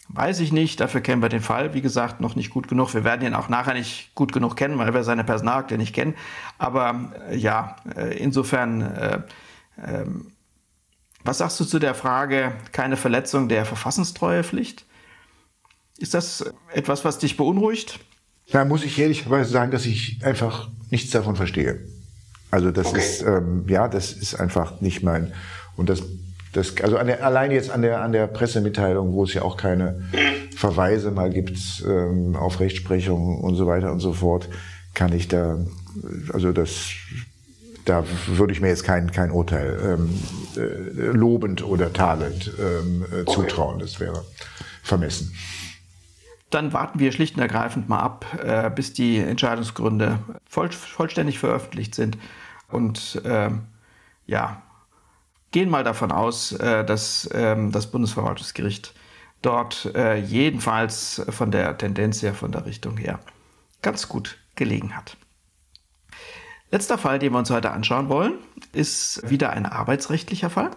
S1: Weiß ich nicht, dafür kennen wir den Fall, wie gesagt, noch nicht gut genug. Wir werden ihn auch nachher nicht gut genug kennen, weil wir seine Personalakte nicht kennen. Aber insofern, was sagst du zu der Frage, keine Verletzung der Verfassungstreuepflicht? Ist das etwas, was dich beunruhigt?
S2: Da muss ich ehrlicherweise sagen, dass ich einfach nichts davon verstehe. Also das ist, das ist einfach nicht mein, und allein jetzt an der Pressemitteilung, wo es ja auch keine Verweise mal gibt auf Rechtsprechung und so weiter und so fort, kann ich da würde ich mir jetzt kein Urteil lobend oder tadelnd zutrauen. Das wäre vermessen.
S1: Dann warten wir schlicht und ergreifend mal ab, bis die Entscheidungsgründe vollständig veröffentlicht sind und gehen mal davon aus, dass das Bundesverwaltungsgericht dort jedenfalls von der Tendenz her, von der Richtung her, ganz gut gelegen hat. Letzter Fall, den wir uns heute anschauen wollen, ist wieder ein arbeitsrechtlicher Fall,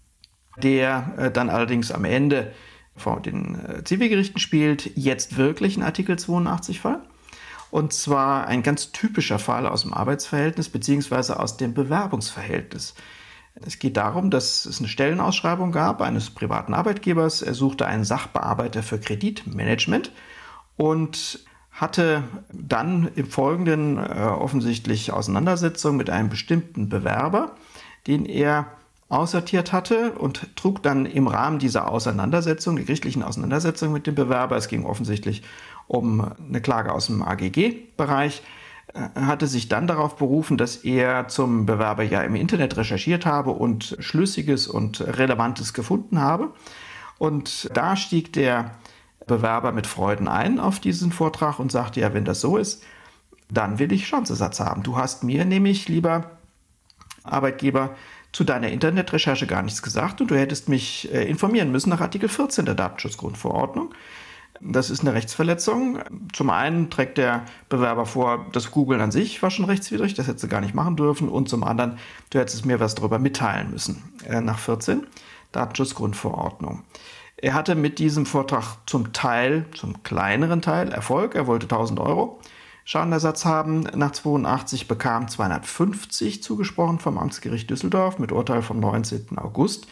S1: der dann allerdings am Ende vor den Zivilgerichten spielt, jetzt wirklich ein Artikel 82-Fall. Und zwar ein ganz typischer Fall aus dem Arbeitsverhältnis bzw. aus dem Bewerbungsverhältnis. Es geht darum, dass es eine Stellenausschreibung gab eines privaten Arbeitgebers. Er suchte einen Sachbearbeiter für Kreditmanagement und hatte dann im Folgenden offensichtlich Auseinandersetzungen mit einem bestimmten Bewerber, den er aussortiert hatte, und trug dann im Rahmen dieser Auseinandersetzung, der gerichtlichen Auseinandersetzung mit dem Bewerber, es ging offensichtlich um eine Klage aus dem AGG-Bereich, hatte sich dann darauf berufen, dass er zum Bewerber ja im Internet recherchiert habe und Schlüssiges und Relevantes gefunden habe. Und da stieg der Bewerber mit Freuden ein auf diesen Vortrag und sagte, ja, wenn das so ist, dann will ich Chancensatz haben. Du hast mir nämlich, lieber Arbeitgeber, zu deiner Internetrecherche gar nichts gesagt und du hättest mich informieren müssen nach Artikel 14 der Datenschutzgrundverordnung. Das ist eine Rechtsverletzung. Zum einen trägt der Bewerber vor, das Googlen an sich war schon rechtswidrig, das hättest du gar nicht machen dürfen. Und zum anderen, du hättest mir was darüber mitteilen müssen nach 14 Datenschutzgrundverordnung. Er hatte mit diesem Vortrag zum kleineren Teil Erfolg. Er wollte 1.000 Euro Schadenersatz haben. Nach 82 bekam 250 zugesprochen vom Amtsgericht Düsseldorf mit Urteil vom 19. August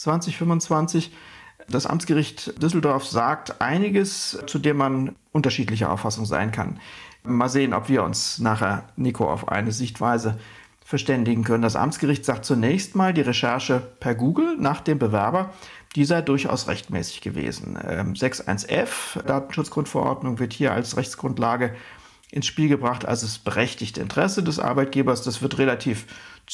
S1: 2025. Das Amtsgericht Düsseldorf sagt einiges, zu dem man unterschiedlicher Auffassung sein kann. Mal sehen, ob wir uns nachher, Nico, auf eine Sichtweise verständigen können. Das Amtsgericht sagt zunächst mal, die Recherche per Google nach dem Bewerber, die sei durchaus rechtmäßig gewesen. 6.1f Datenschutzgrundverordnung wird hier als Rechtsgrundlage ins Spiel gebracht, also das berechtigte Interesse des Arbeitgebers. Das wird relativ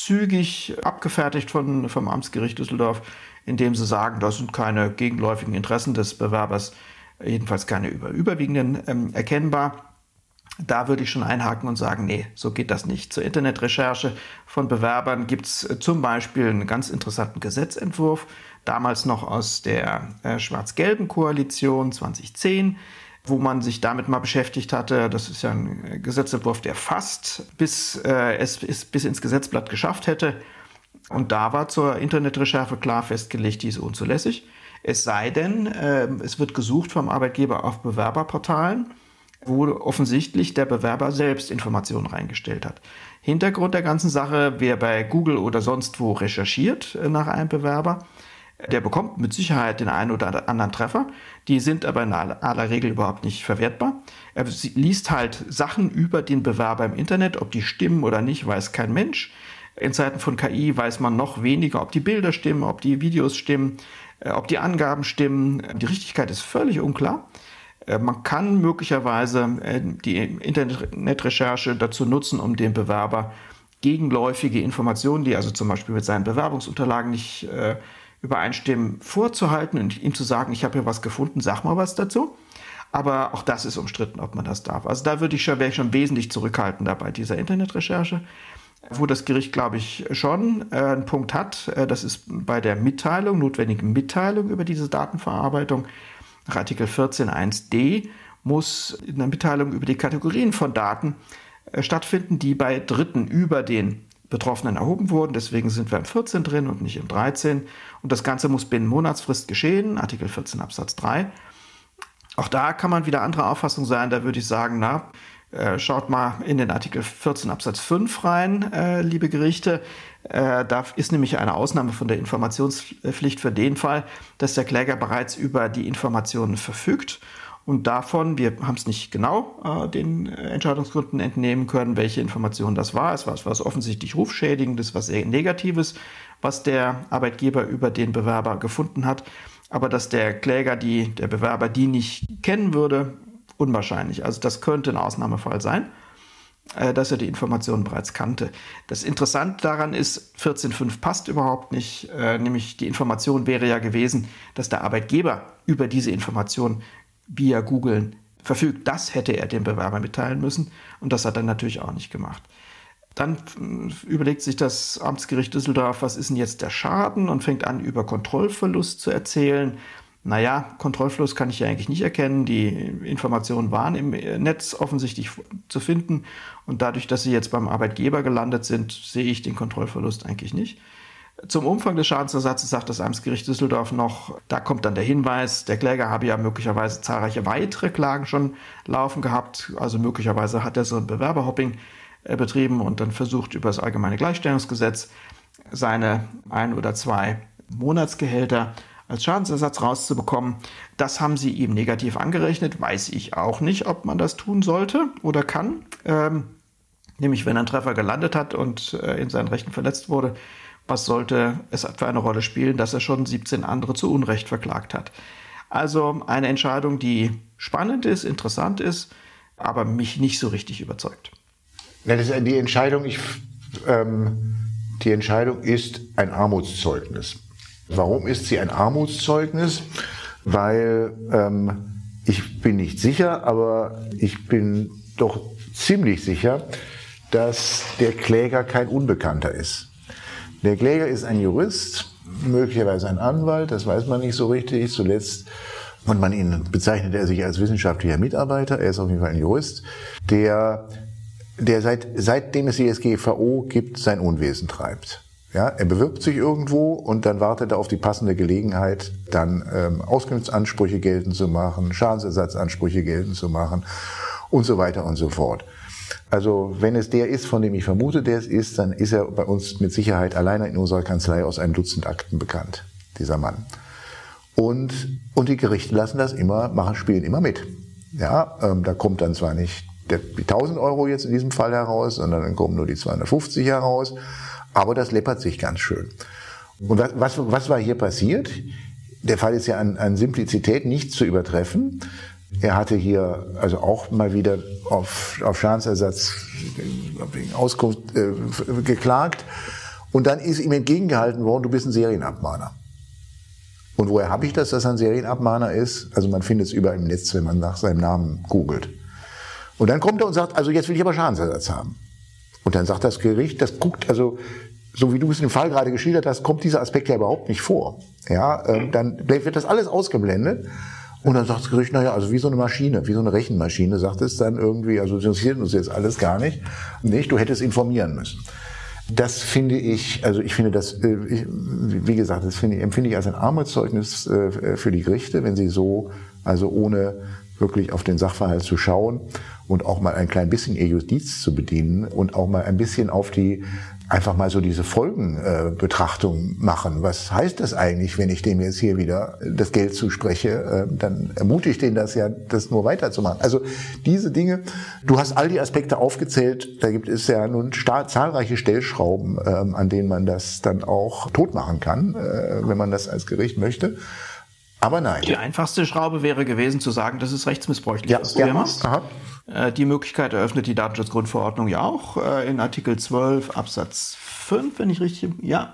S1: zügig abgefertigt vom Amtsgericht Düsseldorf, indem sie sagen, das sind keine gegenläufigen Interessen des Bewerbers, jedenfalls keine überwiegenden erkennbar. Da würde ich schon einhaken und sagen, nee, so geht das nicht. Zur Internetrecherche von Bewerbern gibt es zum Beispiel einen ganz interessanten Gesetzentwurf, damals noch aus der schwarz-gelben Koalition 2010, wo man sich damit mal beschäftigt hatte. Das ist ja ein Gesetzentwurf, der fast bis ins Gesetzblatt geschafft hätte. Und da war zur Internetrecherche klar festgelegt, die ist unzulässig. Es sei denn, es wird gesucht vom Arbeitgeber auf Bewerberportalen, wo offensichtlich der Bewerber selbst Informationen reingestellt hat. Hintergrund der ganzen Sache, wer bei Google oder sonst wo recherchiert nach einem Bewerber, der bekommt mit Sicherheit den einen oder anderen Treffer. Die sind aber in aller Regel überhaupt nicht verwertbar. Er liest halt Sachen über den Bewerber im Internet. Ob die stimmen oder nicht, weiß kein Mensch. In Zeiten von KI weiß man noch weniger, ob die Bilder stimmen, ob die Videos stimmen, ob die Angaben stimmen. Die Richtigkeit ist völlig unklar. Man kann möglicherweise die Internetrecherche dazu nutzen, um dem Bewerber gegenläufige Informationen, die also zum Beispiel mit seinen Bewerbungsunterlagen nicht übereinstimmen, vorzuhalten und ihm zu sagen, ich habe hier was gefunden, sag mal was dazu. Aber auch das ist umstritten, ob man das darf. Also da wäre ich schon wesentlich zurückhaltender bei dieser Internetrecherche. Wo das Gericht, glaube ich, schon einen Punkt hat, das ist bei der notwendigen Mitteilung über diese Datenverarbeitung. Nach Artikel 14.1d muss eine Mitteilung über die Kategorien von Daten stattfinden, die bei Dritten über den Betroffenen erhoben wurden. Deswegen sind wir im 14 drin und nicht im 13. Und das Ganze muss binnen Monatsfrist geschehen, Artikel 14 Absatz 3. Auch da kann man wieder anderer Auffassung sein. Da würde ich sagen, schaut mal in den Artikel 14 Absatz 5 rein, liebe Gerichte. Da ist nämlich eine Ausnahme von der Informationspflicht für den Fall, dass der Kläger bereits über die Informationen verfügt und davon, wir haben es nicht genau den Entscheidungsgründen entnehmen können, welche Information das war. Es war was offensichtlich Rufschädigendes, was sehr Negatives, was der Arbeitgeber über den Bewerber gefunden hat. Aber dass der Kläger, der Bewerber, die nicht kennen würde, unwahrscheinlich. Also das könnte ein Ausnahmefall sein, dass er die Informationen bereits kannte. Das Interessante daran ist, 14.5 passt überhaupt nicht. Nämlich die Information wäre ja gewesen, dass der Arbeitgeber über diese Information via Googlen verfügt. Das hätte er dem Bewerber mitteilen müssen und das hat er natürlich auch nicht gemacht. Dann überlegt sich das Amtsgericht Düsseldorf, was ist denn jetzt der Schaden und fängt an, über Kontrollverlust zu erzählen. Naja, Kontrollverlust kann ich ja eigentlich nicht erkennen. Die Informationen waren im Netz offensichtlich zu finden und dadurch, dass sie jetzt beim Arbeitgeber gelandet sind, sehe ich den Kontrollverlust eigentlich nicht. Zum Umfang des Schadensersatzes sagt das Amtsgericht Düsseldorf noch, da kommt dann der Hinweis, der Kläger habe ja möglicherweise zahlreiche weitere Klagen schon laufen gehabt. Also möglicherweise hat er so ein Bewerberhopping betrieben und dann versucht, über das allgemeine Gleichstellungsgesetz seine 1 oder 2 Monatsgehälter als Schadensersatz rauszubekommen. Das haben sie ihm negativ angerechnet. Weiß ich auch nicht, ob man das tun sollte oder kann. Nämlich, wenn ein Treffer gelandet hat und in seinen Rechten verletzt wurde, was sollte es für eine Rolle spielen, dass er schon 17 andere zu Unrecht verklagt hat. Also eine Entscheidung, die spannend ist, interessant ist, aber mich nicht so richtig überzeugt.
S2: Ja, die Entscheidung ist ein Armutszeugnis. Warum ist sie ein Armutszeugnis? Weil ich bin nicht sicher, aber ich bin doch ziemlich sicher, dass der Kläger kein Unbekannter ist. Der Kläger ist ein Jurist, möglicherweise ein Anwalt, das weiß man nicht so richtig. Zuletzt bezeichnet er sich als wissenschaftlicher Mitarbeiter. Er ist auf jeden Fall ein Jurist, der seitdem es die SGVO gibt, sein Unwesen treibt. Ja, er bewirbt sich irgendwo und dann wartet er auf die passende Gelegenheit, dann Auskunftsansprüche geltend zu machen, Schadensersatzansprüche geltend zu machen und so weiter und so fort. Also wenn es der ist, von dem ich vermute, der es ist, dann ist er bei uns mit Sicherheit alleine in unserer Kanzlei aus einem Dutzend Akten bekannt, dieser Mann. Und die Gerichte lassen das spielen immer mit. Ja, da kommt dann zwar nicht die 1.000 Euro jetzt in diesem Fall heraus, sondern dann kommen nur die 250 heraus. Aber das läppert sich ganz schön. Und was war hier passiert? Der Fall ist ja an Simplizität nicht zu übertreffen. Er hatte hier also auch mal wieder auf Schadensersatz wegen Auskunft geklagt. Und dann ist ihm entgegengehalten worden, du bist ein Serienabmahner. Und woher habe ich das, dass er ein Serienabmahner ist? Also man findet es überall im Netz, wenn man nach seinem Namen googelt. Und dann kommt er und sagt, also jetzt will ich aber Schadensersatz haben. Und dann sagt das Gericht, das guckt, also so wie du es im Fall gerade geschildert hast, kommt dieser Aspekt ja überhaupt nicht vor. Ja, dann wird das alles ausgeblendet. Und dann sagt das Gericht, naja, also wie so eine Maschine, wie so eine Rechenmaschine, sagt es dann irgendwie, also das interessiert uns jetzt alles gar nicht. Nicht, du hättest informieren müssen. Das finde ich, also ich finde das, wie gesagt, empfinde ich als ein Armutszeugnis für die Gerichte, wenn sie so, also ohne wirklich auf den Sachverhalt zu schauen und auch mal ein klein bisschen ihr Judiz zu bedienen und auch mal ein bisschen auf einfach mal so diese Folgenbetrachtung machen. Was heißt das eigentlich, wenn ich dem jetzt hier wieder das Geld zuspreche? Dann ermutigt den das ja, das nur weiterzumachen. Also diese Dinge, du hast all die Aspekte aufgezählt, da gibt es ja nun zahlreiche Stellschrauben, an denen man das dann auch totmachen kann, wenn man das als Gericht möchte. Aber nein.
S1: Die einfachste Schraube wäre gewesen zu sagen, das ist rechtsmissbräuchlich,
S2: ja,
S1: was du hier machst. Die Möglichkeit eröffnet die Datenschutzgrundverordnung ja auch in Artikel 12 Absatz 5, wenn ich richtig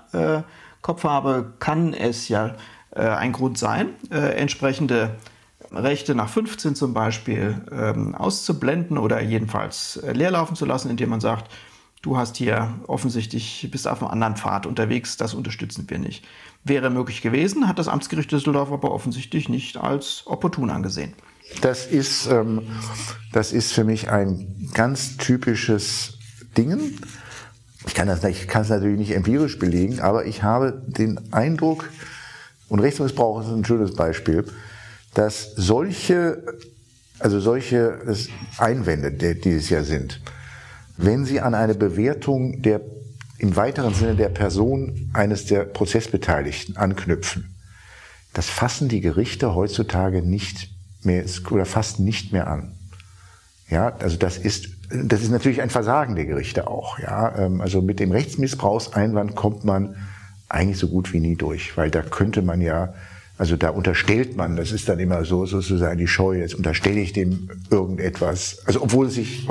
S1: Kopf habe, kann es ja ein Grund sein, entsprechende Rechte nach 15 zum Beispiel auszublenden oder jedenfalls leerlaufen zu lassen, indem man sagt, du hast hier offensichtlich, bist auf einem anderen Pfad unterwegs, das unterstützen wir nicht. Wäre möglich gewesen, hat das Amtsgericht Düsseldorf aber offensichtlich nicht als opportun angesehen.
S2: Das ist für mich ein ganz typisches Ding. Ich kann es natürlich nicht empirisch belegen, aber ich habe den Eindruck, und Rechtsmissbrauch ist ein schönes Beispiel, dass solche Einwände, die es ja sind, wenn sie an eine Bewertung im weiteren Sinne der Person eines der Prozessbeteiligten anknüpfen, das fassen die Gerichte heutzutage nicht mehr oder fast nicht mehr an. Ja, also das ist natürlich ein Versagen der Gerichte auch. Ja, also mit dem Rechtsmissbrauchseinwand kommt man eigentlich so gut wie nie durch, weil da könnte man ja, also da unterstellt man, das ist dann immer so sozusagen die Scheu, jetzt unterstelle ich dem irgendetwas, also obwohl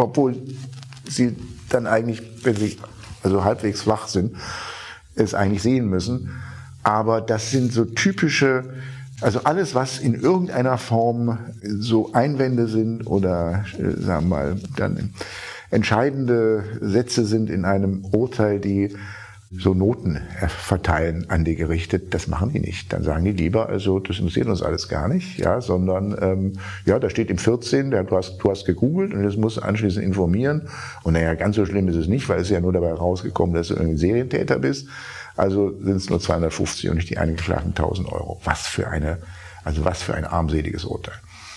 S2: sie dann eigentlich, wenn sie also halbwegs wach sind, es eigentlich sehen müssen. Aber das sind so typische, also alles, was in irgendeiner Form so Einwände sind oder, sagen wir mal, dann entscheidende Sätze sind in einem Urteil, die so Noten verteilen an die Gerichte, das machen die nicht. Dann sagen die lieber, also das interessiert uns alles gar nicht, ja, sondern ja, da steht im 14, du hast gegoogelt und jetzt musst du anschließend informieren. Und naja, ganz so schlimm ist es nicht, weil es ist ja nur dabei rausgekommen, dass du irgendwie Serientäter bist. Also sind es nur 250 und nicht die eingeklagten 1.000 Euro. Was für ein armseliges Urteil.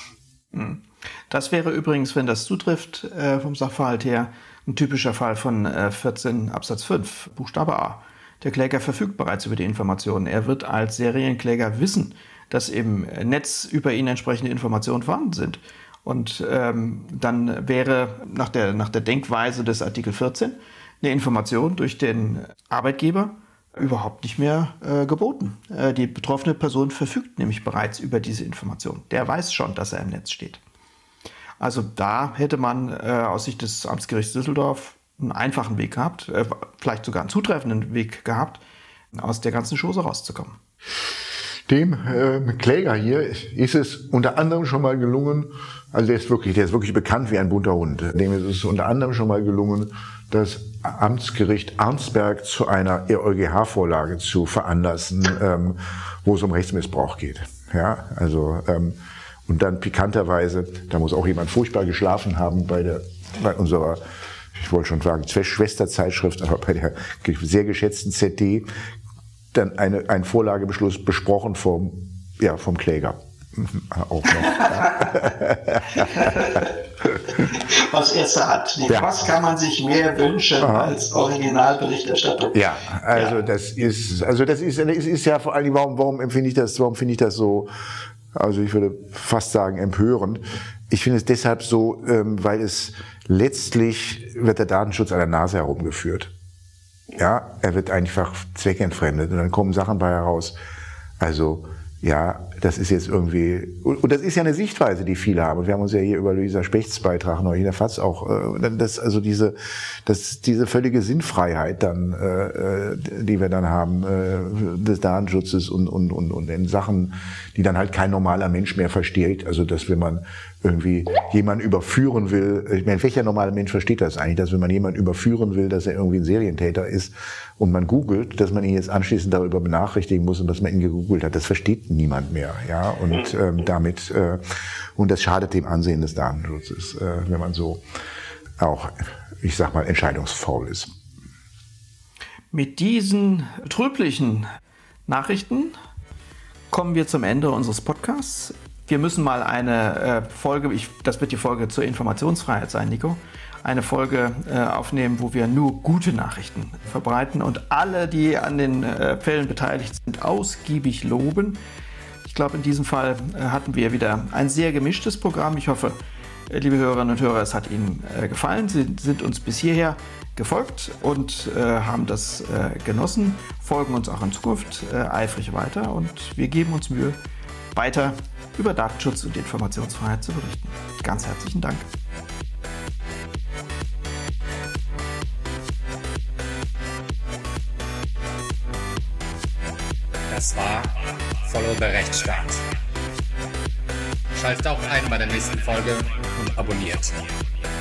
S1: Das wäre übrigens, wenn das zutrifft, vom Sachverhalt her, ein typischer Fall von 14 Absatz 5, Buchstabe A. Der Kläger verfügt bereits über die Informationen. Er wird als Serienkläger wissen, dass im Netz über ihn entsprechende Informationen vorhanden sind. Und dann wäre nach der Denkweise des Artikel 14 eine Information durch den Arbeitgeber überhaupt nicht mehr geboten. Die betroffene Person verfügt nämlich bereits über diese Information. Der weiß schon, dass er im Netz steht. Also da hätte man aus Sicht des Amtsgerichts Düsseldorf einen einfachen Weg gehabt, vielleicht sogar einen zutreffenden Weg gehabt, aus der ganzen Chose rauszukommen.
S2: Dem Kläger hier ist es unter anderem schon mal gelungen, also der ist wirklich bekannt wie ein bunter Hund, dem ist es unter anderem schon mal gelungen, das Amtsgericht Arnsberg zu einer EuGH-Vorlage zu veranlassen, wo es um Rechtsmissbrauch geht. Ja, also und dann pikanterweise, da muss auch jemand furchtbar geschlafen haben bei unserer, ich wollte schon sagen, Schwesterzeitschrift, aber bei der sehr geschätzten ZD, dann ein Vorlagebeschluss besprochen vom Kläger. Auch noch.
S1: Was er sagt. Ja. Was kann man sich mehr wünschen als Originalberichterstattung?
S2: Ja, also das ist ja vor allem, warum finde ich das so, also ich würde fast sagen empörend. Ich finde es deshalb so, weil es letztlich wird der Datenschutz an der Nase herumgeführt. Ja, er wird einfach zweckentfremdet und dann kommen Sachen bei heraus. Also, ja, das ist jetzt irgendwie, und das ist ja eine Sichtweise, die viele haben. Und wir haben uns ja hier über Luisa Spechts Beitrag noch in der FAZ auch, diese völlige Sinnfreiheit dann, die wir dann haben, des Datenschutzes und in Sachen, die dann halt kein normaler Mensch mehr versteht. Also, dass wenn man irgendwie jemanden überführen will, ich meine, welcher normale Mensch versteht das eigentlich, dass wenn man jemanden überführen will, dass er irgendwie ein Serientäter ist und man googelt, dass man ihn jetzt anschließend darüber benachrichtigen muss und dass man ihn gegoogelt hat, das versteht niemand mehr, ja, und und das schadet dem Ansehen des Datenschutzes, wenn man so auch, ich sag mal, entscheidungsfaul ist.
S1: Mit diesen trüblichen Nachrichten kommen wir zum Ende unseres Podcasts. Wir müssen mal eine Folge, das wird die Folge zur Informationsfreiheit sein, Nico, eine Folge aufnehmen, wo wir nur gute Nachrichten verbreiten und alle, die an den Fällen beteiligt sind, ausgiebig loben. Ich glaube, in diesem Fall hatten wir wieder ein sehr gemischtes Programm. Ich hoffe, liebe Hörerinnen und Hörer, es hat Ihnen gefallen. Sie sind uns bis hierher gefolgt und haben das genossen, folgen uns auch in Zukunft eifrig weiter und wir geben uns Mühe, weiter über Datenschutz und Informationsfreiheit zu berichten. Ganz herzlichen Dank.
S3: Das war Follow the Rechtsstaat. Schaltet auch ein bei der nächsten Folge und abonniert.